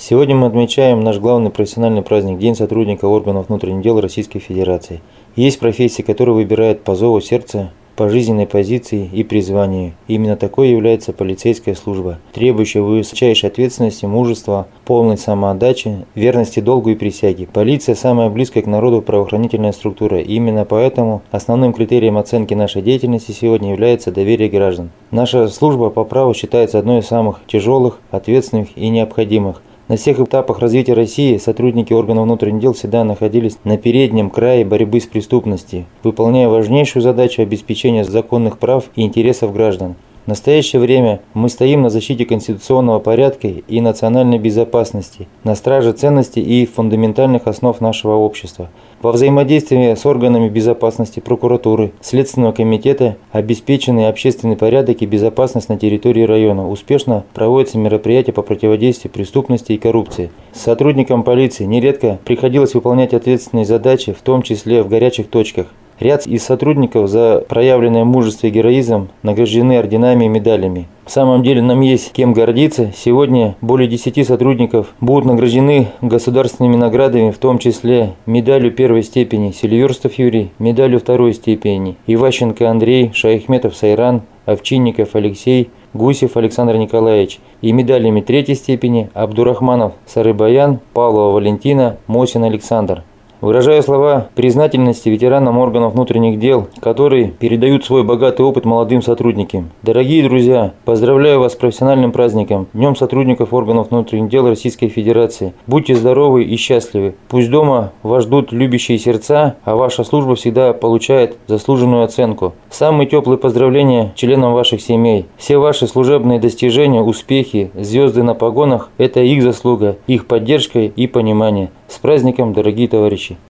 Сегодня мы отмечаем наш главный профессиональный праздник – День сотрудника органов внутренних дел Российской Федерации. Есть профессии, которые выбирают по зову сердца, по жизненной позиции и призванию. Именно такой является полицейская служба, требующая высочайшей ответственности, мужества, полной самоотдачи, верности долгу и присяге. Полиция – самая близкая к народу правоохранительная структура. И именно поэтому основным критерием оценки нашей деятельности сегодня является доверие граждан. Наша служба по праву считается одной из самых тяжелых, ответственных и необходимых. На всех этапах развития России сотрудники органов внутренних дел всегда находились на переднем крае борьбы с преступностью, выполняя важнейшую задачу обеспечения законных прав и интересов граждан. В настоящее время мы стоим на защите конституционного порядка и национальной безопасности, на страже ценностей и фундаментальных основ нашего общества. Во взаимодействии с органами безопасности, прокуратуры, Следственного комитета обеспечены общественный порядок и безопасность на территории района. Успешно проводятся мероприятия по противодействию преступности и коррупции. Сотрудникам полиции нередко приходилось выполнять ответственные задачи, в том числе в горячих точках. Ряд из сотрудников за проявленное мужество и героизм награждены орденами и медалями. В самом деле нам есть кем гордиться. Сегодня более 10 сотрудников будут награждены государственными наградами, в том числе медалью первой степени Селиверстов Юрий, медалью второй степени Иващенко Андрей, Шаяхметов Сайран, Овчинников Алексей, Гусев Александр Николаевич и медалями третьей степени Абдурахманов Сарыбаян, Павлова Валентина, Мосин Александр. Выражаю слова признательности ветеранам органов внутренних дел, которые передают свой богатый опыт молодым сотрудникам. Дорогие друзья, поздравляю вас с профессиональным праздником, Днем сотрудников органов внутренних дел Российской Федерации. Будьте здоровы и счастливы. Пусть дома вас ждут любящие сердца, а ваша служба всегда получает заслуженную оценку. Самые теплые поздравления членам ваших семей. Все ваши служебные достижения, успехи, звезды на погонах – это их заслуга, их поддержка и понимание. С праздником, дорогие товарищи!